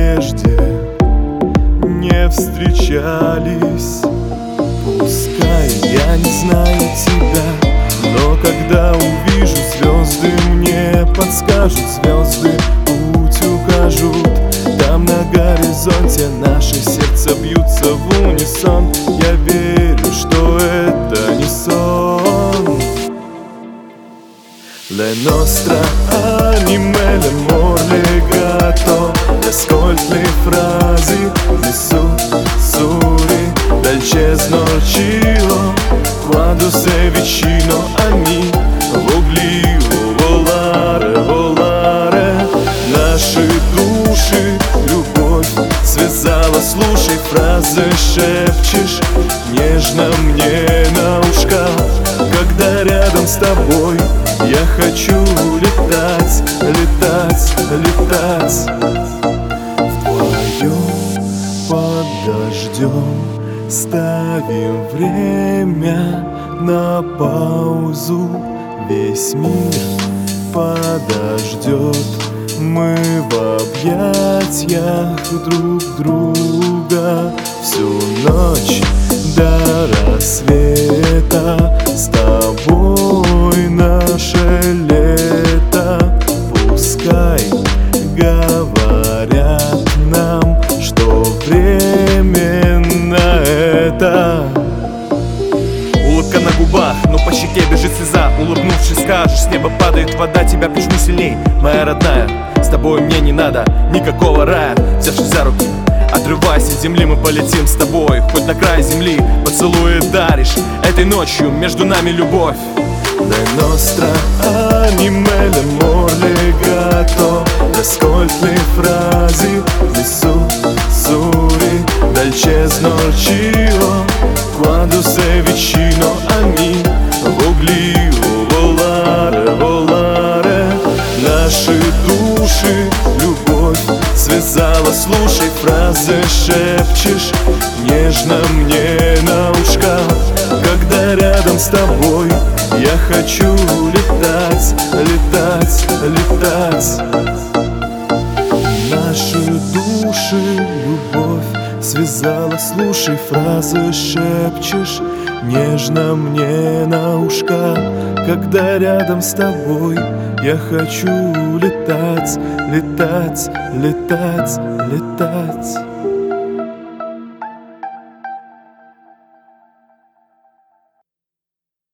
прежде не встречались. Пускай я не знаю тебя, но когда увижу звезды, мне подскажут звезды, путь укажут. Там на горизонте наши сердца бьются в унисон. Я верю, что это не сон. Le nostra anime, l'amor legato, le ascolti le frasi, le sussurri del chesno cielo. Quando sei vicino a me, voglio volare, volare. Наши души любовь связала. Слушай, фразы шепчешь нежно мне на ушко. Когда рядом с тобой я хочу летать, летать, летать. Вдвоем под дождем ставим время на паузу. Весь мир подождет. Мы в объятиях друг друга всю ночь до рассвета. С тобой наше лето. Пускай говорят нам, что временно это. Улыбка на губах, но по щеке бежит слеза. Улыбнувшись, скажешь, с неба падает вода. Тебя прижму сильней, моя родная. С тобой мне не надо никакого рая. Взявшись за руки, отрывайся от земли, мы полетим с тобой хоть на край земли. Поцелуи даришь, этой ночью между нами любовь. Le nostra anime, l'amor legato, le ascolti le frasi, le sussurri del chesno cielo. Quando sei vicino a me, voglio volare, volare. Наши души любовь связала. Слушай, фразы шепчешь нежно мне на ушко. Когда рядом с тобой я хочу летать, летать, летать. Наши души любовь связала. Слушай, фразы шепчешь нежно мне на ушко. Когда рядом с тобой я хочу летать, летать, летать, летать.